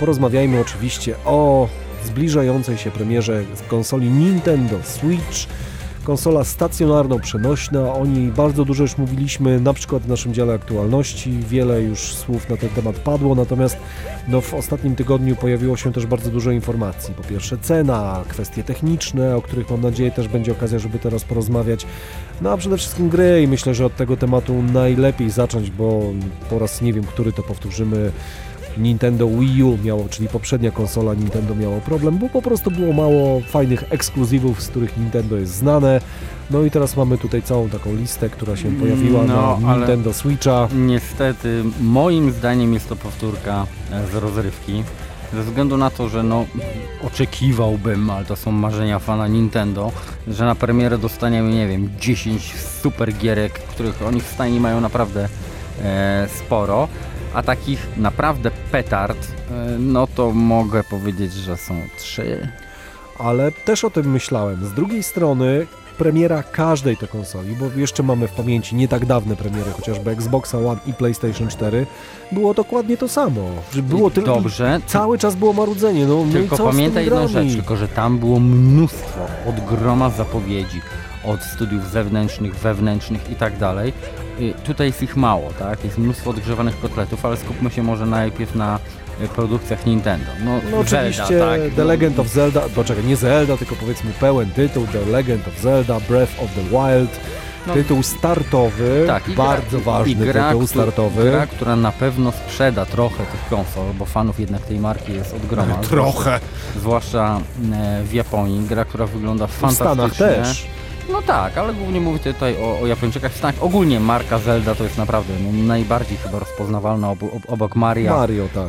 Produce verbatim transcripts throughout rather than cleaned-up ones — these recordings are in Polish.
porozmawiajmy oczywiście o zbliżającej się premierze konsoli Nintendo Switch. Konsola stacjonarno-przenośna, o niej bardzo dużo już mówiliśmy, na przykład w naszym dziale aktualności, wiele już słów na ten temat padło, natomiast no, w ostatnim tygodniu pojawiło się też bardzo dużo informacji. Po pierwsze cena, kwestie techniczne, o których mam nadzieję też będzie okazja, żeby teraz porozmawiać, no a przede wszystkim gry i myślę, że od tego tematu najlepiej zacząć, bo po raz nie wiem, który to powtórzymy, Nintendo Wii U miało, czyli poprzednia konsola Nintendo miało problem, bo po prostu było mało fajnych ekskluzywów, z których Nintendo jest znane. No i teraz mamy tutaj całą taką listę, która się pojawiła no, na Nintendo Switcha. Niestety, moim zdaniem jest to powtórka z rozrywki. Ze względu na to, że no oczekiwałbym, ale to są marzenia fana Nintendo, że na premierę dostaniemy, nie wiem, dziesięć super gierek, których oni w stanie mają naprawdę e, sporo. A takich naprawdę petard, no to mogę powiedzieć, że są trzy. Ale też o tym myślałem. Z drugiej strony premiera każdej tej konsoli, bo jeszcze mamy w pamięci nie tak dawne premiery, chociażby Xboxa One i PlayStation cztery, było dokładnie to samo. Że było tylko Dobrze. Cały czas było marudzenie. No, tylko no pamiętaj jedną rzecz, tylko że tam było mnóstwo, od groma zapowiedzi, od studiów zewnętrznych, wewnętrznych i tak dalej. Tutaj jest ich mało, tak? Jest mnóstwo odgrzewanych kotletów, ale skupmy się może najpierw na produkcjach Nintendo. No, no oczywiście Zelda, tak. The Legend of Zelda, poczekaj, nie Zelda, tylko powiedzmy pełen tytuł, The Legend of Zelda, Breath of the Wild. No, tytuł startowy, tak, bardzo gra, ważny gra, tytuł startowy. Gra, która na pewno sprzeda trochę tych konsol, bo fanów jednak tej marki jest od groma. Trochę. Zwłaszcza w Japonii. Gra, która wygląda fantastycznie. W Stanach też. No tak, ale głównie mówię tutaj o, o Japończykach. Tak, ogólnie marka Zelda to jest naprawdę no, najbardziej chyba rozpoznawalna ob, ob, obok Mario. Mario, tak.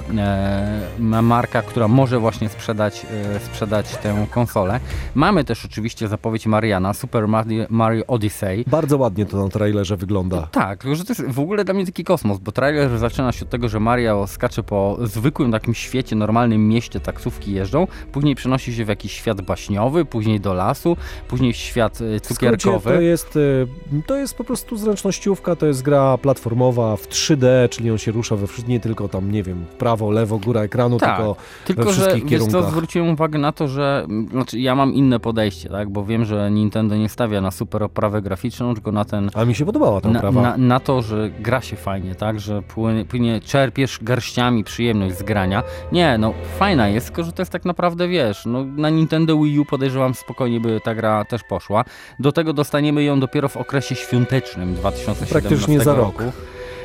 E, marka, która może właśnie sprzedać, e, sprzedać tę konsolę. Mamy też oczywiście zapowiedź Mariana, Super Mario, Mario Odyssey. Bardzo ładnie to na trailerze wygląda. Tak, tylko że to jest w ogóle dla mnie taki kosmos, bo trailer zaczyna się od tego, że Mario skacze po zwykłym takim świecie, normalnym mieście, taksówki jeżdżą, później przenosi się w jakiś świat baśniowy, później do lasu, później w świat cukierkowy. To jest, to jest po prostu zręcznościówka, to jest gra platformowa w trzy D, czyli on się rusza we wszystkich, nie tylko tam, nie wiem, prawo, lewo, góra ekranu, tak, tylko, tylko we wszystkich że, kierunkach. Wiesz co, zwróciłem uwagę na to, że znaczy ja mam inne podejście, tak, bo wiem, że Nintendo nie stawia na super oprawę graficzną, tylko na ten... A mi się podobała ta oprawa. Na, na, na to, że gra się fajnie, tak, że płynie, płynie, czerpiesz garściami przyjemność z grania. Nie, no fajna jest, tylko że to jest tak naprawdę, wiesz, no na Nintendo Wii U podejrzewam spokojnie by ta gra też poszła. Do tego dostaniemy ją dopiero w okresie świątecznym dwa tysiące siedemnastego Praktycznie za rok. roku.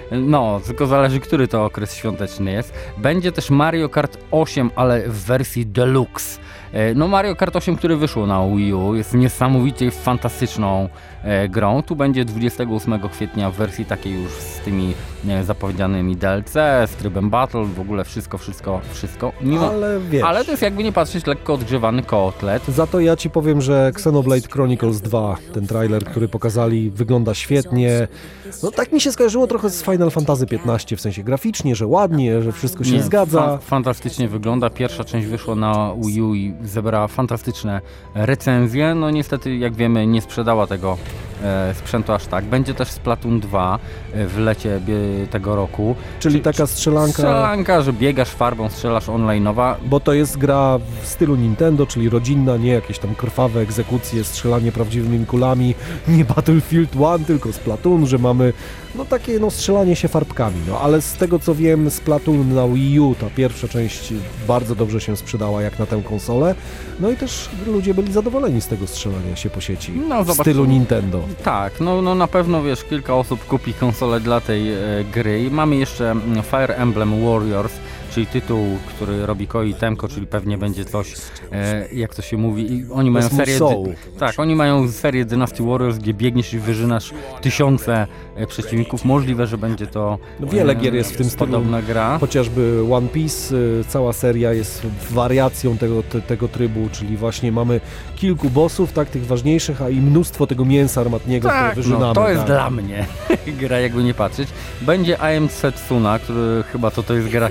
No, tylko zależy, który to okres świąteczny jest. Będzie też Mario Kart osiem, ale w wersji Deluxe. No Mario Kart osiem, który wyszło na Wii U, jest niesamowicie fantastyczną e, grą. Tu będzie dwudziestego ósmego kwietnia w wersji takiej już z tymi e, zapowiedzianymi D L C, z trybem Battle, w ogóle wszystko, wszystko, wszystko. Mimo, ale wiesz, ale to jest jakby nie patrzeć lekko odgrzewany kotlet. Za to ja ci powiem, że Xenoblade Chronicles dwa, ten trailer, który pokazali, wygląda świetnie. No tak mi się skojarzyło trochę z Final Fantasy piętnaście, w sensie graficznie, że ładnie, że wszystko się nie, zgadza. Fa- fantastycznie wygląda. Pierwsza część wyszła na Wii U i zebrała fantastyczne recenzje. No niestety, jak wiemy, nie sprzedała tego e, sprzętu aż tak. Będzie też Splatoon dwa e, w lecie bie, tego roku. Czyli taka strzelanka... Strzelanka, że biegasz farbą, strzelasz online'owa. Bo to jest gra w stylu Nintendo, czyli rodzinna, nie jakieś tam krwawe egzekucje, strzelanie prawdziwymi kulami, nie Battlefield jeden, tylko Splatoon, że mamy no takie no strzelanie się farbkami. No ale z tego co wiem, Splatoon na Wii U, ta pierwsza część bardzo dobrze się sprzedała jak na tę konsolę. No i też ludzie byli zadowoleni z tego strzelania się po sieci no, w stylu Nintendo. Tak, no, no na pewno wiesz, kilka osób kupi konsolę dla tej e, gry. I mamy jeszcze Fire Emblem Warriors, czyli tytuł, który robi Koei Temco, czyli pewnie będzie coś, e, jak to się mówi, i oni mają serię, dy, tak, oni mają serię Dynasty Warriors, gdzie biegniesz i wyżynasz tysiące e, przeciwników. Możliwe, że będzie to no wiele gier jest w tym stylu, podobna gra. Chociażby One Piece, y, cała seria jest wariacją tego, te, tego trybu, czyli właśnie mamy kilku bossów, tak, tych ważniejszych, a i mnóstwo tego mięsa armatniego, tak, które wyżynamy. No, to jest tak. dla mnie gra, jakby nie patrzeć. Będzie I Am Setsuna, który chyba to, to jest gra kierowana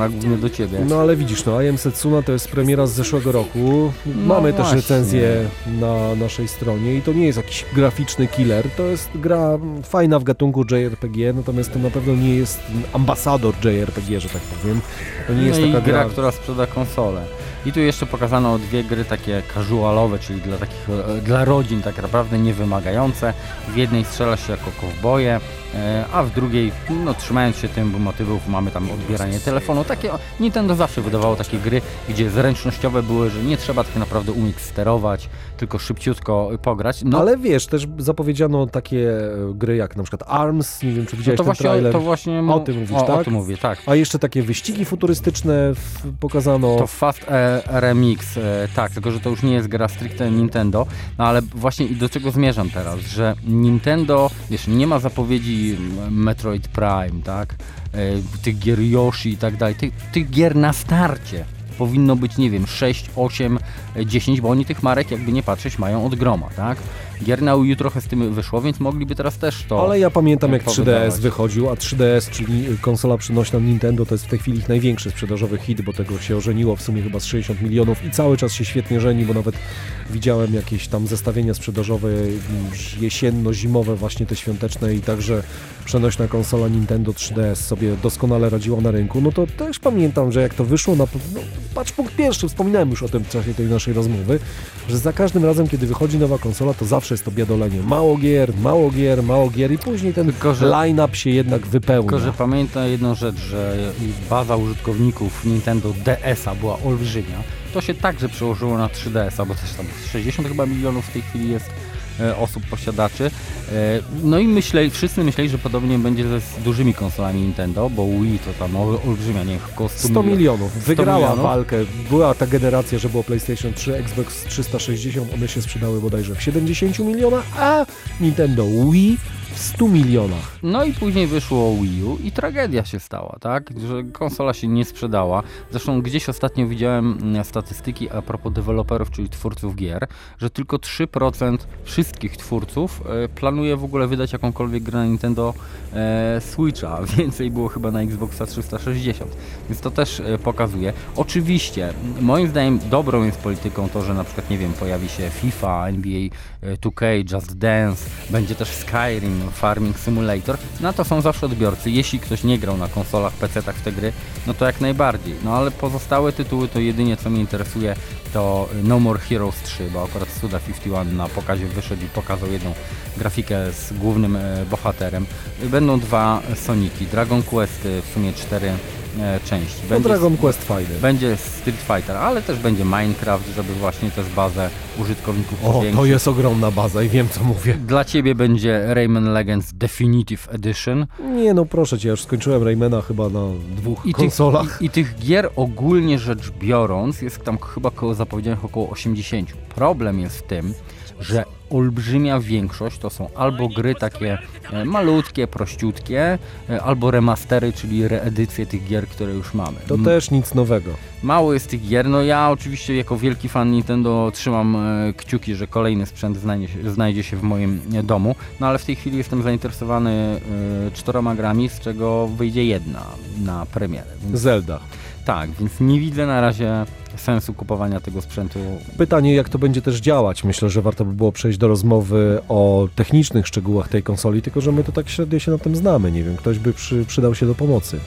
Setsuna, głównie do ciebie. No ale widzisz, no I Am Setsuna to jest premiera z zeszłego roku. Mamy No też właśnie. recenzję na naszej stronie i to nie jest jakiś graficzny killer, to jest gra fajna w gatunku J R P G, natomiast to na pewno nie jest ambasador J R P G, że tak powiem. To nie jest no taka i gra, gra... która sprzeda konsolę. I tu jeszcze pokazano dwie gry takie casualowe, czyli dla takich, e, dla rodzin tak naprawdę niewymagające. W jednej strzela się jako kowboje, e, a w drugiej, no trzymając się tym motywów, mamy tam odbieranie telefonu. Takie, Nintendo zawsze wydawało takie gry, gdzie zręcznościowe były, że nie trzeba tak naprawdę umieć sterować, tylko szybciutko pograć. No, Ale wiesz, też zapowiedziano takie gry jak na przykład ARMS, nie wiem czy no widziałeś to ten właśnie, trailer. to właśnie O tym mówisz, o, tak? O tym mówię, tak. A jeszcze takie wyścigi futurystyczne w, pokazano. To Fast e, R M X, e, tak, tylko że to już nie jest gra stricte Nintendo, no ale właśnie i do czego zmierzam teraz, że Nintendo, wiesz, nie ma zapowiedzi Metroid Prime, tak, e, tych gier Yoshi i tak dalej, tych, tych gier na starcie powinno być, nie wiem, sześć, osiem, dziesięć, bo oni tych marek, jakby nie patrzeć, mają od groma, tak? Gier na Wii U trochę z tym wyszło, więc mogliby teraz też to... Ale ja pamiętam jak trzy D S powydawać. wychodził, a trzy D S, czyli konsola przynośna Nintendo, to jest w tej chwili ich największy sprzedażowy hit, bo tego się ożeniło w sumie chyba z sześćdziesiąt milionów i cały czas się świetnie żeni, bo nawet widziałem jakieś tam zestawienia sprzedażowe jesienno-zimowe, właśnie te świąteczne i także przenośna konsola Nintendo trzy D S sobie doskonale radziła na rynku. No to też pamiętam, że jak to wyszło, na, no, patrz punkt pierwszy, wspominałem już o tym w czasie tej naszej rozmowy, że za każdym razem, kiedy wychodzi nowa konsola, to zawsze jest to biadolenie. Mało gier, mało gier, mało gier i później ten Tylko, że- line-up się jednak wypełnia. Tylko, że pamiętam jedną rzecz, że baza użytkowników Nintendo D S-a była olbrzymia. To się także przełożyło na trzy D S-a, bo też tam sześćdziesiąt chyba milionów w tej chwili jest e, osób posiadaczy. E, no i myśleli, wszyscy myśleli, że podobnie będzie ze z dużymi konsolami Nintendo, bo Wii to tam ol, olbrzymia, nie wiem, około sto, sto milionów. Wygrała milionów. walkę. Była ta generacja, że było PlayStation trzy, Xbox trzysta sześćdziesiąt, one się sprzedały bodajże w siedemdziesięciu milionach, a Nintendo Wii w stu milionach. No i później wyszło Wii U i tragedia się stała, tak? Że konsola się nie sprzedała. Zresztą gdzieś ostatnio widziałem mm, statystyki a propos deweloperów, czyli twórców gier, że tylko trzy procent wszystkich twórców e, planuje w ogóle wydać jakąkolwiek grę na Nintendo e, Switcha. Więcej było chyba na Xboxa trzysta sześćdziesiąt. Więc to też e, pokazuje. Oczywiście, moim zdaniem dobrą jest polityką to, że na przykład, nie wiem, pojawi się FIFA, N B A dwa K, Just Dance, będzie też Skyrim, Farming Simulator. Na to są zawsze odbiorcy. Jeśli ktoś nie grał na konsolach, pecetach w te gry, no to jak najbardziej. No ale pozostałe tytuły to jedynie co mnie interesuje to No More Heroes trzy, bo akurat Suda pięćdziesiąt jeden na pokazie wyszedł i pokazał jedną grafikę z głównym e, bohaterem. Będą dwa Soniki, Dragon Quest e, w sumie cztery e, części. No Będzie, Dragon Quest fajny. będzie Street Fighter, ale też będzie Minecraft, żeby właśnie też bazę użytkowników O, powiększyć. to jest ogromna baza i wiem co mówię. Dla ciebie będzie Rayman Legends Definitive Edition. Nie no proszę cię, ja już skończyłem Raymana chyba na dwóch I konsolach. Tych, i, I tych gier ogólnie rzecz biorąc jest tam chyba koło zapowiedzianych około osiemdziesiąt. Problem jest w tym, że olbrzymia większość to są albo gry takie e, malutkie, prościutkie, e, albo remastery, czyli reedycje tych gier, które już mamy. To M- też nic nowego. Mało jest tych gier, no ja oczywiście jako wielki fan Nintendo trzymam e, kciuki, że kolejny sprzęt znajdzie się, znajdzie się w moim e, domu, no ale w tej chwili jestem zainteresowany e, czteroma grami, z czego wyjdzie jedna na premierę. Więc, Zelda. tak, więc nie widzę na razie sensu kupowania tego sprzętu. Pytanie, jak to będzie też działać. Myślę, że warto by było przejść do rozmowy o technicznych szczegółach tej konsoli, tylko że my to tak średnio się na tym znamy. Nie wiem, ktoś by przy, przydał się do pomocy.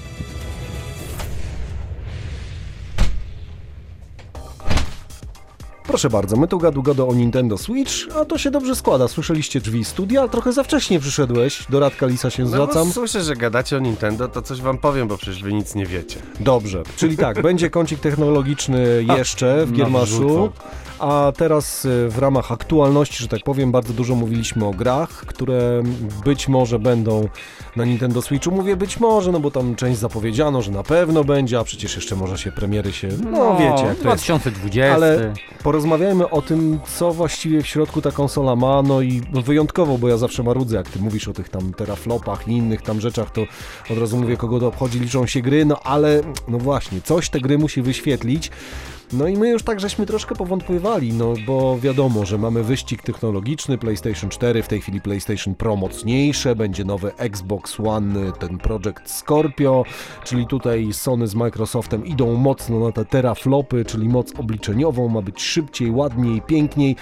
Proszę bardzo, my tu gadu gado o Nintendo Switch, a to się dobrze składa. Słyszeliście drzwi studia, ale trochę za wcześnie przyszedłeś. Do Radka Lisa się No zwracam. bo słyszę, że gadacie o Nintendo, to coś wam powiem, bo przecież wy nic nie wiecie. Dobrze, czyli tak, będzie kącik technologiczny jeszcze w no Giermaszu, wrzucą. a teraz y, w ramach aktualności, że tak powiem, bardzo dużo mówiliśmy o grach, które być może będą na Nintendo Switchu. Mówię być może, no bo tam część zapowiedziano, że na pewno będzie, a przecież jeszcze może się premiery się, no, wiecie jak to jest. dwa tysiące dwudziesty. Ale porozmawiajmy o tym, co właściwie w środku ta konsola ma, no i wyjątkowo, bo ja zawsze marudzę, jak ty mówisz o tych tam teraflopach i innych tam rzeczach, to od razu mówię, kogo to obchodzi, liczą się gry, no ale no właśnie, coś te gry musi wyświetlić. No i my już tak żeśmy troszkę powątpiewali, no bo wiadomo, że mamy wyścig technologiczny, PlayStation cztery, w tej chwili PlayStation Pro mocniejsze, będzie nowy Xbox One, ten Project Scorpio, czyli tutaj Sony z Microsoftem idą mocno na te teraflopy, czyli moc obliczeniową, ma być szybciej, ładniej, piękniej,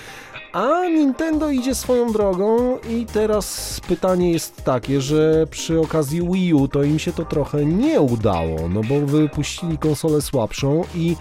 a Nintendo idzie swoją drogą i teraz pytanie jest takie, że przy okazji Wii U to im się to trochę nie udało, no bo wypuścili konsolę słabszą i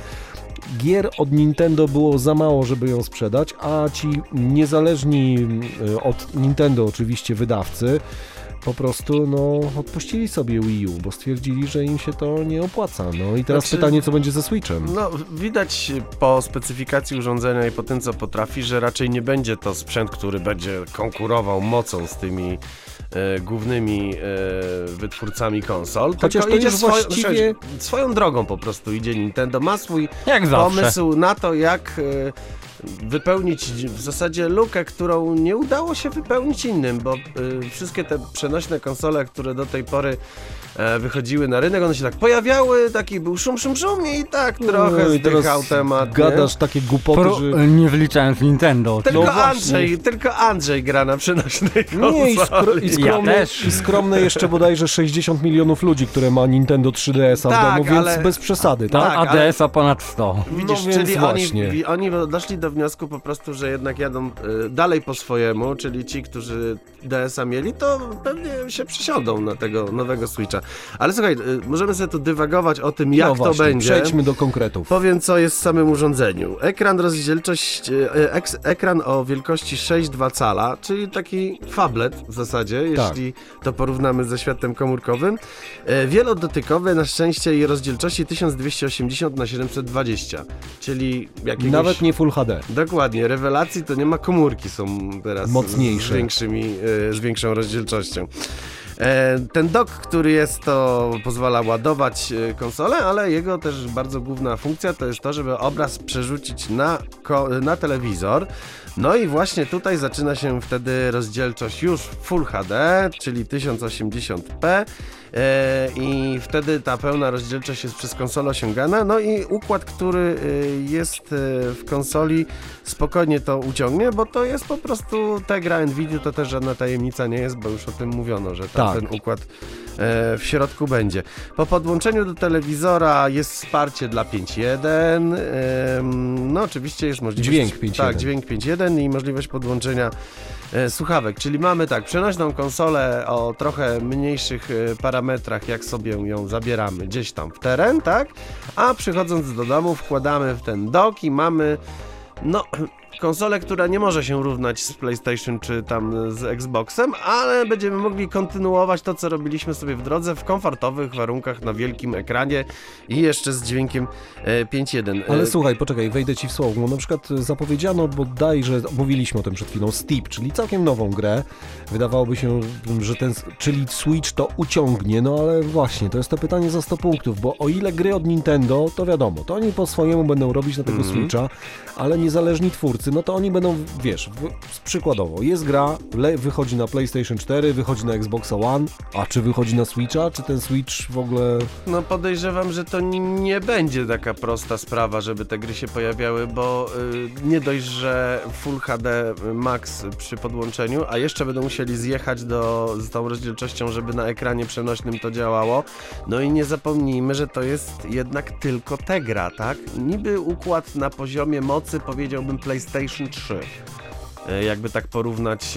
gier od Nintendo było za mało, żeby ją sprzedać, a ci niezależni od Nintendo oczywiście wydawcy po prostu no odpuścili sobie Wii U, bo stwierdzili, że im się to nie opłaca. No i teraz Znaczy, pytanie, co będzie ze Switchem? No, widać po specyfikacji urządzenia i po tym, co potrafi, że raczej nie będzie to sprzęt, który będzie konkurował mocą z tymi e, głównymi e, wytwórcami konsol. Chociaż tylko to idzie już swoją, właściwie... swoją drogą po prostu idzie Nintendo. Ma swój Jak zawsze. pomysł na to, jak e, wypełnić w zasadzie lukę, którą nie udało się wypełnić innym, bo y, wszystkie te przenośne konsole, które do tej pory e, wychodziły na rynek, one się tak pojawiały, taki był szum, szum, szum i tak trochę No i teraz zdychał temat. Gadasz takie głupoty, Pro, że... nie wliczając Nintendo. Tylko No właśnie. Andrzej, tylko Andrzej gra na przenośnej konsoli. Nie, i, skro, i, skromne, Ja też. i skromne jeszcze bodajże sześćdziesiąt milionów ludzi, które ma Nintendo trzy D S a w Tak, domu, więc ale- bez przesady, No, tak? tak, a D S a ponad sto. Widzisz, No więc czyli właśnie. oni, oni doszli do wniosku po prostu, że jednak jadą y, dalej po swojemu, czyli ci, którzy D S a mieli, to pewnie się przesiądą na tego nowego Switcha. Ale słuchaj, y, możemy sobie tu dywagować o tym, jak no właśnie, to będzie. Przejdźmy do konkretów. Powiem, co jest w samym urządzeniu. Ekran rozdzielczość, e, eks, ekran o wielkości sześć przecinek dwa cala, czyli taki tablet w zasadzie, Tak. jeśli to porównamy ze światem komórkowym. E, wielodotykowy na szczęście i rozdzielczości tysiąc dwieście osiemdziesiąt na siedemset dwadzieścia, czyli jakiegoś... Nawet nie Full H D. Dokładnie, rewelacji to nie ma, komórki są teraz Mocniejsze. z, większymi, e, z większą rozdzielczością. E, Ten dock, który jest, to pozwala ładować e, konsolę, ale jego też bardzo główna funkcja to jest to, żeby obraz przerzucić na, ko- na telewizor. No i właśnie tutaj zaczyna się wtedy rozdzielczość już Full H D, czyli tysiąc osiemdziesiąt p. E, I wtedy ta pełna rozdzielczość jest przez konsolę osiągana, no i układ, który e, jest e, w konsoli, spokojnie to uciągnie, bo to jest po prostu Tegra Nvidia, to też żadna tajemnica nie jest, bo już o tym mówiono, że tam Tak. ten układ e, w środku będzie. Po podłączeniu do telewizora jest wsparcie dla pięć jeden, e, no oczywiście jest możliwość... Dźwięk pięć jeden. Tak, dźwięk pięć jeden i możliwość podłączenia e, słuchawek, czyli mamy tak, przenośną konsolę o trochę mniejszych e, parametrach, jak sobie ją zabieramy gdzieś tam w teren, tak? A przychodząc do domu wkładamy w ten dock i mamy, no, konsolę, która nie może się równać z PlayStation czy tam z Xboxem, ale będziemy mogli kontynuować to, co robiliśmy sobie w drodze w komfortowych warunkach na wielkim ekranie i jeszcze z dźwiękiem e, pięć jeden. Ale słuchaj, poczekaj, wejdę ci w słowo. Na przykład zapowiedziano bodajże, mówiliśmy o tym przed chwilą, Steep, czyli całkiem nową grę. Wydawałoby się, że ten, czyli Switch to uciągnie, no ale właśnie, to jest to pytanie za sto punktów, bo o ile gry od Nintendo, to wiadomo, to oni po swojemu będą robić na tego Mhm. Switcha, ale niezależni twórcy, no to oni będą, wiesz, w, przykładowo, jest gra, le, wychodzi na PlayStation cztery, wychodzi na Xboxa One, a czy wychodzi na Switcha, czy ten Switch w ogóle... No podejrzewam, że to n- nie będzie taka prosta sprawa, żeby te gry się pojawiały, bo y, nie dość, że Full H D Max przy podłączeniu, a jeszcze będą musieli zjechać do, z tą rozdzielczością, żeby na ekranie przenośnym to działało. No i nie zapomnijmy, że to jest jednak tylko Tegra, tak? Niby układ na poziomie mocy, powiedziałbym PlayStation trzy. Jakby tak porównać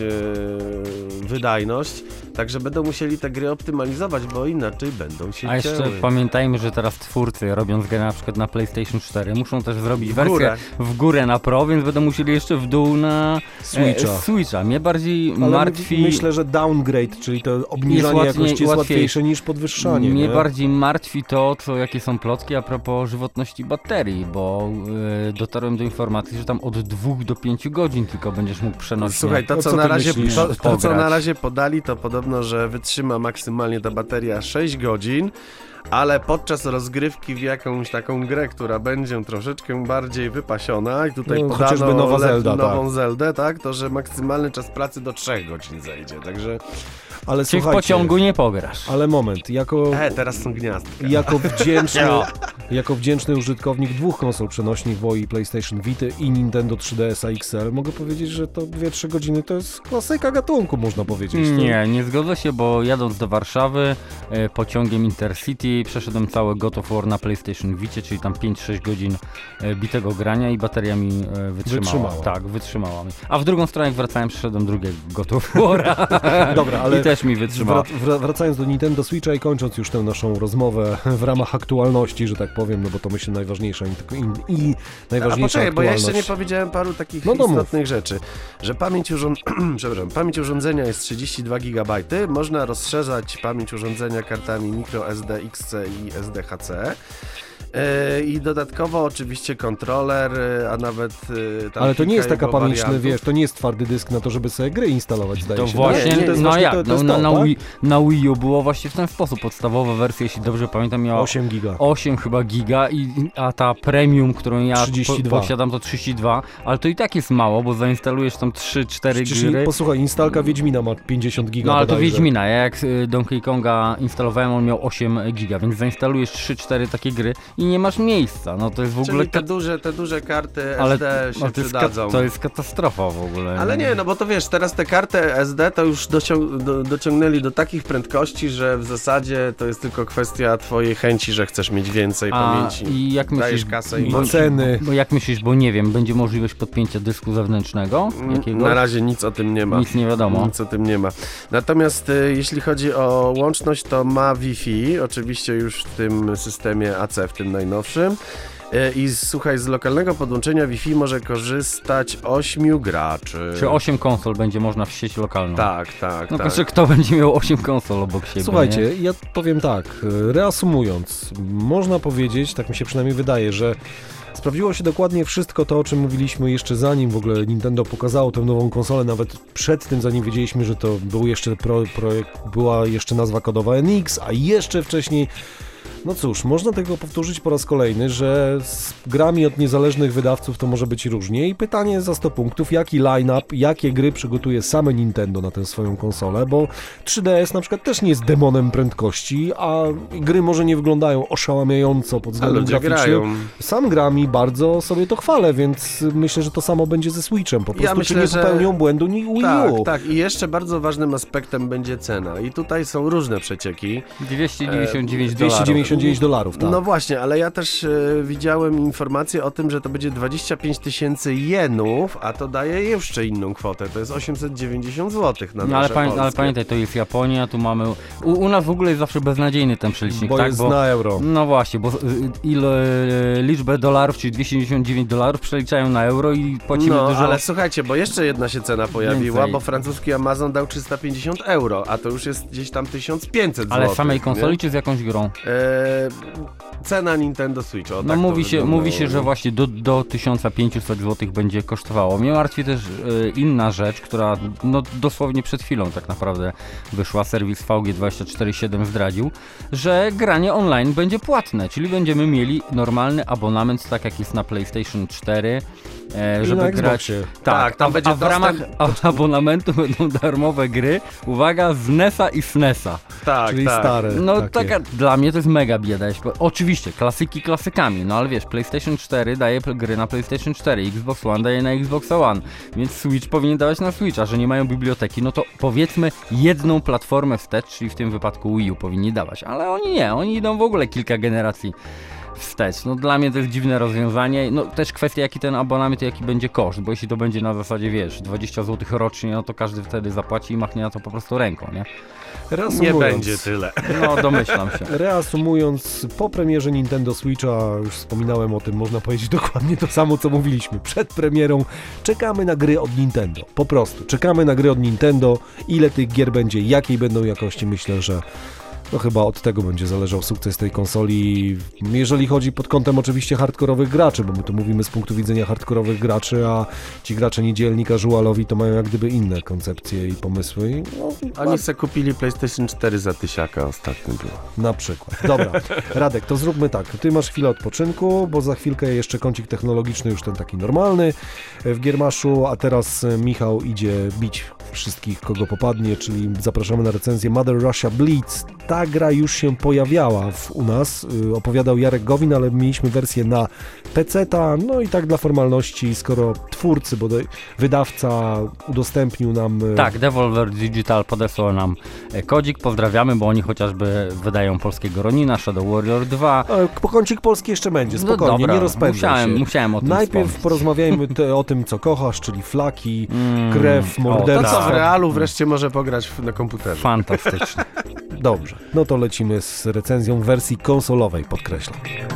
e, wydajność, także będą musieli te gry optymalizować, bo inaczej będą się A jeszcze cięły. pamiętajmy, że teraz twórcy, robiąc grę na przykład na PlayStation cztery, muszą też zrobić W wersję górę. w górę na Pro, więc będą musieli jeszcze w dół na Switcha. E, Switcha. Mnie bardziej Ale martwi... myślę, że downgrade, czyli to obniżanie łatwiej- jakości jest łatwiejsze. łatwiejsze niż podwyższanie. Mnie nie? bardziej martwi to, co, jakie są plotki a propos żywotności baterii, bo y, dotarłem do informacji, że tam od dwóch do pięciu godzin tylko będziesz mógł przenosić. Słuchaj, to No co, co na ty razie, myślisz? to, to co Pograć. na razie podali, to podobno, że wytrzyma maksymalnie ta bateria sześć godzin, ale podczas rozgrywki w jakąś taką grę, która będzie troszeczkę bardziej wypasiona i tutaj No, podano chociażby nowa le- Zelda, nową tak. Zeldę, tak, to że maksymalny czas pracy do trzech godzin zejdzie, także... Ale Czyli w słuchajcie, pociągu nie pograsz. ale moment, jako, E, teraz są gniazdka. jako, wdzięczny, Jako wdzięczny użytkownik dwóch konsol przenośnych, W O I, PlayStation Vita i Nintendo trzy D S X L, mogę powiedzieć, że to dwie trzy godziny to jest klasyka gatunku, można powiedzieć. Nie, nie zgodzę się, bo jadąc do Warszawy e, pociągiem Intercity przeszedłem całe God of War na PlayStation Vita, czyli tam pięć sześć godzin e, bitego grania i bateria mi e, wytrzymała. Wytrzymała. Tak, wytrzymała mi. A w drugą stronę jak wracałem, przeszedłem drugiego God of War'a. Dobra, ale I też mi wytrzymała. wrac- wracając do Nintendo Switcha i kończąc już tę naszą rozmowę w ramach aktualności, że tak powiem, no bo to myślę najważniejsza i, i, i A najważniejsza poczekaj, bo ja aktualność. jeszcze nie powiedziałem paru takich No to mów. istotnych rzeczy, że pamięć, urząd... Przepraszam, pamięć urządzenia jest trzydzieści dwa gigabajty, można rozszerzać pamięć urządzenia kartami microSD X C i S D H C. Yy, I dodatkowo oczywiście kontroler, yy, a nawet yy, tam Ale to nie jest kilka taka jego pamięć, wariantów. wiesz, to nie jest twardy dysk na to, żeby sobie gry instalować, zdaje To się. właśnie, tak? To jest no właśnie jak, to, to no, jest na, to, na, tak? Wii, na Wii U było właśnie w ten sposób. Podstawowa wersja, jeśli dobrze pamiętam, miała osiem giga. osiem chyba giga, i, a ta premium, którą ja trzydzieści dwa. Po, posiadam, to trzydzieści dwa, ale to i tak jest mało, bo zainstalujesz tam trzy cztery Przecież, gry. posłuchaj, instalka Wiedźmina ma pięćdziesiąt giga. No ale to bodajże. Wiedźmina, ja jak y, Donkey Konga instalowałem, on miał osiem giga, więc zainstalujesz trzy cztery takie gry i nie masz miejsca. No to jest w ogóle... Czyli te duże, te duże karty ale, S D się ale to, jest przydadzą. ka- to jest katastrofa w ogóle. Ale nie, no bo to wiesz, teraz te karty S D to już docią- do, dociągnęli do takich prędkości, że w zasadzie to jest tylko kwestia twojej chęci, że chcesz mieć więcej A pamięci. i jak Dajesz myślisz, kasę i bo, masz. Ceny. bo jak myślisz, bo nie wiem, będzie możliwość podpięcia dysku zewnętrznego? Jakiegoś? Na razie nic o tym nie ma. Nic nie wiadomo. Nic o tym nie ma. Natomiast y, jeśli chodzi o łączność, to ma Wi-Fi, oczywiście już w tym systemie A C, w tym najnowszym. Y, I słuchaj, z lokalnego podłączenia Wi-Fi może korzystać ośmiu graczy. Czy osiem konsol będzie można w sieć lokalną? Tak, tak, No tak. proszę, kto będzie miał osiem konsol obok siebie? Słuchajcie, nie? ja powiem tak, reasumując, można powiedzieć, tak mi się przynajmniej wydaje, że sprawdziło się dokładnie wszystko to, o czym mówiliśmy jeszcze zanim w ogóle Nintendo pokazało tę nową konsolę, nawet przed tym, zanim wiedzieliśmy, że to był jeszcze pro, projekt, była jeszcze nazwa kodowa N X, a jeszcze wcześniej. No cóż, można tego powtórzyć po raz kolejny, że z grami od niezależnych wydawców to może być różnie i pytanie za sto punktów, jaki line-up, jakie gry przygotuje same Nintendo na tę swoją konsolę, bo trzy D S na przykład też nie jest demonem prędkości, a gry może nie wyglądają oszałamiająco pod A względem ludzie graficznym. grają. Sam gram i bardzo sobie to chwalę, więc myślę, że to samo będzie ze Switchem, po prostu myślę, czy nie że- popełnią błędu ni Wii U. Tak, tak. I jeszcze bardzo ważnym aspektem będzie cena. I tutaj są różne przecieki. dwieście dziewięćdziesiąt dziewięć dwieście dolarów. dziewięćdziesiąt dziewięć dolarów, tak. No właśnie, ale ja też e, widziałem informację o tym, że to będzie dwadzieścia pięć tysięcy jenów, a to daje jeszcze inną kwotę. To jest osiemset dziewięćdziesiąt złotych na No ale, nasze pamię- ale polskie. pamiętaj, to jest Japonia, tu mamy... U, u nas w ogóle jest zawsze beznadziejny ten przelicznik, bo tak? jest na euro. No właśnie, bo y, ile, liczbę dolarów, czyli dwieście dziewięćdziesiąt dziewięć dolarów przeliczają na euro i płacimy No, dużo... ale słuchajcie, bo jeszcze jedna się cena pojawiła, Więcej. bo francuski Amazon dał trzysta pięćdziesiąt euro, a to już jest gdzieś tam tysiąc pięćset złotych. Ale z samej konsoli nie? czy z jakąś grą? E, cena Nintendo Switch, o, No tak to mówi się, wyglądało. mówi się, że właśnie do, do tysiąc pięćset złotych będzie kosztowało. Mnie martwi też y, inna rzecz, która no, dosłownie przed chwilą tak naprawdę wyszła, serwis V G dwadzieścia cztery siedem zdradził, że granie online będzie płatne, czyli będziemy mieli normalny abonament, tak jak jest na PlayStation cztery, e, I żeby na grać... Xboxie. Tak, tam a, będzie a w ramach dostęp- a- abonamentu będą darmowe gry, uwaga, z NES-a i S N E S-a. Tak, Czyli tak. stare. No takie. taka, dla mnie to jest mega bieda. Bo oczywiście, klasyki klasykami, no ale wiesz, PlayStation cztery daje pl- gry na PlayStation cztery, Xbox One daje na Xbox One, więc Switch powinien dawać na Switcha, że nie mają biblioteki, no to powiedzmy jedną platformę wstecz, czyli w tym wypadku Wii U powinni dawać, ale oni nie, oni idą w ogóle kilka generacji wstecz. No dla mnie to jest dziwne rozwiązanie. No też kwestia, jaki ten abonament, jaki będzie koszt, bo jeśli to będzie na zasadzie, wiesz, dwadzieścia złotych rocznie, no to każdy wtedy zapłaci i machnie na to po prostu ręką, nie? Nie Reasumując, będzie tyle. No domyślam się. Reasumując, po premierze Nintendo Switcha, już wspominałem o tym, można powiedzieć dokładnie to samo, co mówiliśmy. Przed premierą czekamy na gry od Nintendo. Po prostu, czekamy na gry od Nintendo. Ile tych gier będzie, jakiej będą jakości, myślę, że no chyba od tego będzie zależał sukces tej konsoli, jeżeli chodzi pod kątem oczywiście hardkorowych graczy, bo my tu mówimy z punktu widzenia hardkorowych graczy, a ci gracze niedzielni, casualowi to mają jak gdyby inne koncepcje i pomysły. I no, Oni se kupili PlayStation cztery za tysiaka ostatnio było. na przykład. Dobra, Radek, to zróbmy tak. Ty masz chwilę odpoczynku, bo za chwilkę jeszcze kącik technologiczny, już ten taki normalny w Giermaszu, a teraz Michał idzie bić wszystkich, kogo popadnie, czyli zapraszamy na recenzję Mother Russia Bleeds. Ta gra już się pojawiała w, u nas, y, opowiadał Jarek Gowin, ale mieliśmy wersję na peceta, no i tak dla formalności, skoro twórcy, bodaj wydawca udostępnił nam... y, Tak, Devolver Digital podesłał nam e, kodzik, pozdrawiamy, bo oni chociażby wydają polskiego Ronina, Shadow Warrior dwa. e, Pokącik polski jeszcze będzie, spokojnie, no dobra, nie rozpędzaj musiałem, się. musiałem o tym Najpierw wspomnieć. porozmawiajmy te, o tym, co kochasz, czyli flaki, Mm, krew, o, To morderstwo. co w Tak. realu wreszcie może pograć w- na komputerze. Fantastycznie. Dobrze, no to lecimy z recenzją w wersji konsolowej, podkreślam.